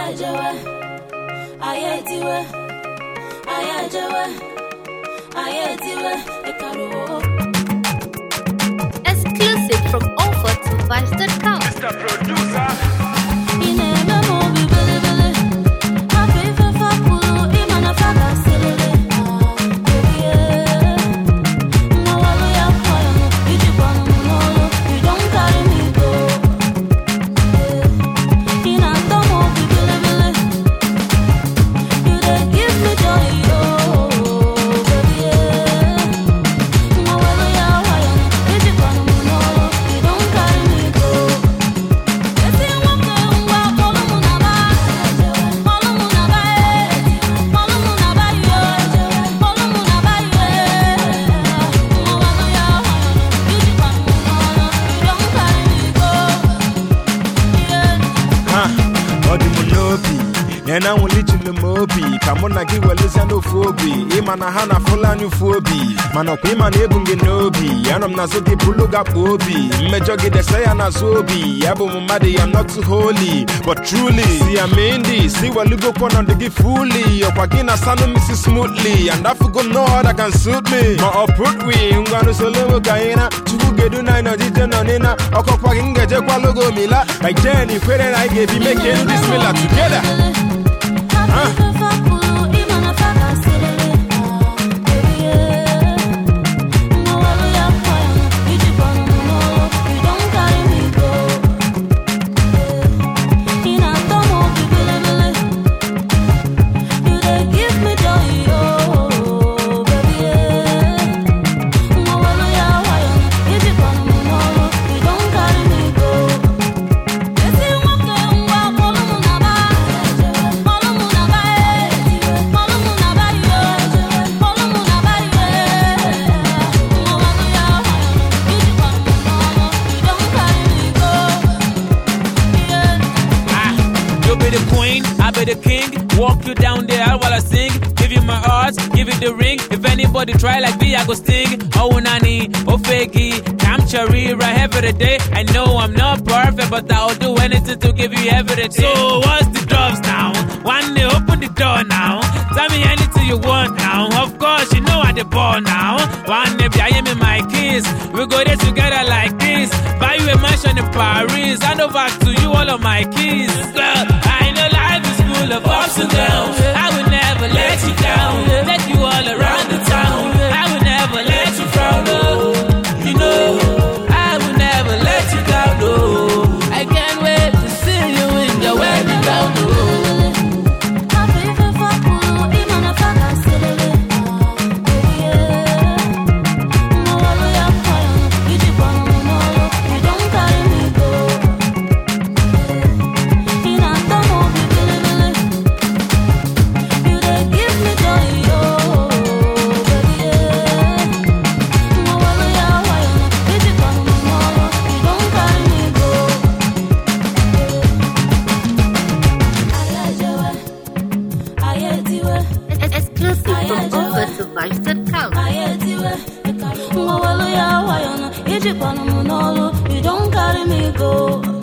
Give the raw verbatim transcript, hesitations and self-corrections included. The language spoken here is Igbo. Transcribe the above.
Ayajawa, Ayetiwe, Ayajawa, Ayetiwe, Ekaruo. Exclusive from offer to vibes dot com. Mister Producer. And I will let you the mobi. Come on, I give a lisanophobi. Imana Hana Fulanophobi. Manopima Nebungi Nobi. And I'm Nazoki Puluga Bobi. Mejogi the Sayana Sobi. Abu Mumadi, I'm not too holy. But truly, see I'm Indy. See what you go on the give fully. Your Pagina Sanu Missus Smoothly. And I forgot no other can suit me. Ma uproot we. Ungano Solo Gaina. Chuku Geduna no Dijan Nina. Okopagin Gaja Logo Mila. Like Jenny, where I gave you making this Mila together. Huh? I be the king, walk you down the aisle while I sing. Give you my heart, give you the ring. If anybody try like me, I go sting. Oh nani, oh fakey, I'm cherry right every day. I know I'm not perfect, but I'll do anything to give you everything. So what's the drops now? One day open the door now. Tell me anything you want now. Of course you know I the ball now. One day I am in my kiss. We go there together like this. Buy you a mansion in Paris. Hand over to you all of my keys. Girl, I know life is full of ups and downs. I will never let you down. Let you all around the town. I will never let you frown. Oh, you know, I will never let you down. Oh, I can't wait to see you in your wedding gown. Oh. Exclusive from offer to vibes dot com. You don't carry me go.